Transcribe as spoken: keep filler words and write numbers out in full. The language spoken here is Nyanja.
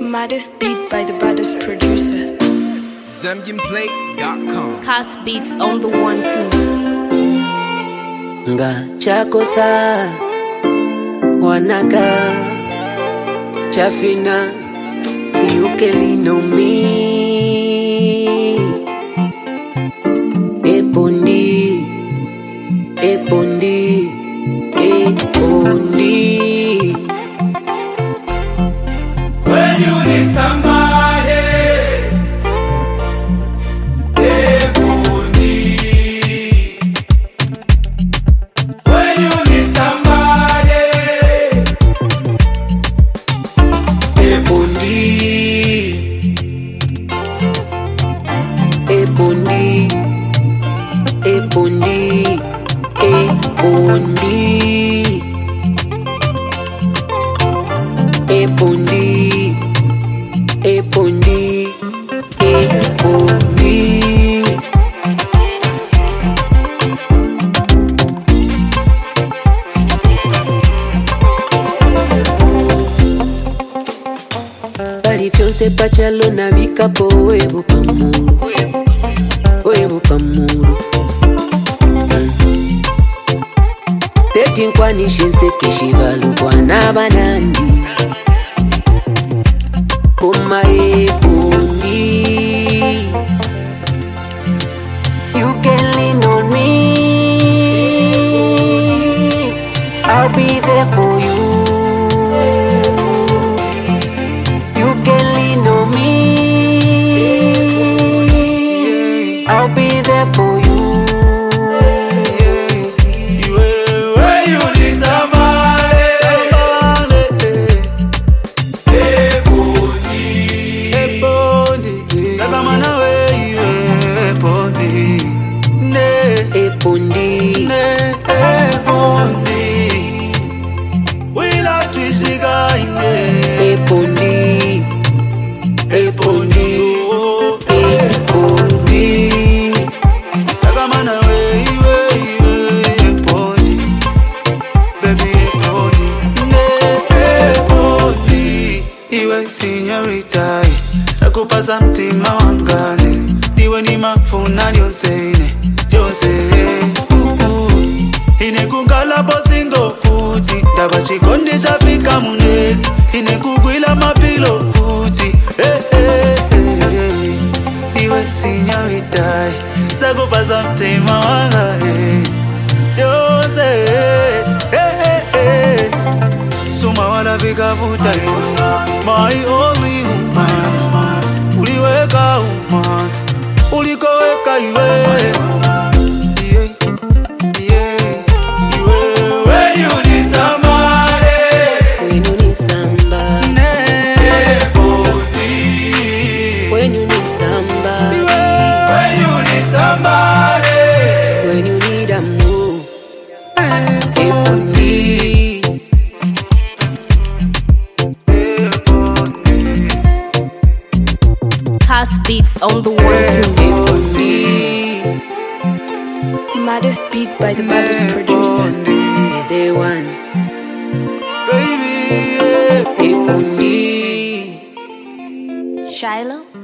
Maddest beat by the baddest producer. Zambian Play dot com. Cast beats on the one twos. Nga chakosa wanaka chafina you can know me epondi epondi epondi When you need somebody, epondi. When you need somebody, epondi epondi epondi epondi epondi epondi epondi Bali fyonse pachalo na vikapo webu pamuru webu pamuru Teti nkwani shense kishibalu kwa nabanandi Kuma epondi You can lean on me I'll be there for you You can lean on me I'll be there for you when you need somebody, epondi. Epondi. Sakamana we, epondi. Ne, Epondi ne, epondi. We love to see guy, ne. Epondi Epondi Epondi Sakamana we, epondi. Baby, epondi. Ne, epondi. Iwe señorita, sakupasa mtima wangane. Diwe ni mafuna diosene, diosene. Ine kungala bosingo futi, daba chikondi chafika muneti. Ine kugwila mapilo futi, eh eh eh. Iwe señorita, sakupasa mtima wangane. Diose, eh eh eh. Suma wala vika futa my only woman. Uliweka woman, ulikoweka iwe. Yeah, yeah, iwe. When you need somebody, When you need somebody epondi. When you need somebody Iwe. When you need somebody, When you need a move Epondi Cast beats on the one twos. Epondi Maddest beat by the baddest producer. The ones baby, yeah. Epondi Shiloh.